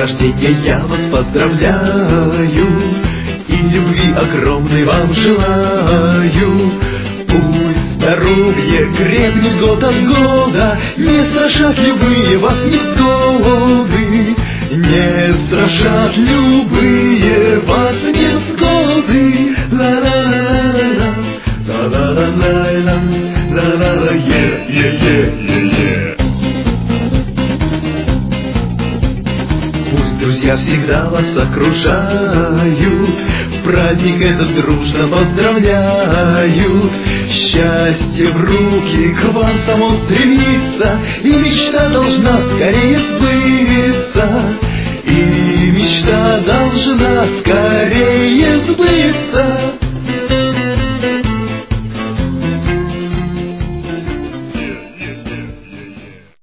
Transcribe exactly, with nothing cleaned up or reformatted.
рождения я вас поздравляю и любви огромной вам желаю. Пусть здоровье крепнет год от года, не страшат любые вас невзгоды, не страшат любые вас невзгоды. Ла-ла-ла-ла-ла, ла-ла-ла-ла-ла, ла-ла-ла, е-е-е-е-е. Пусть друзья всегда вас окружают, в праздник этот дружно поздравляют. Счастье в руки к вам само стремится, и мечта должна скорее сбыться, и мечта должна скорее сбыться.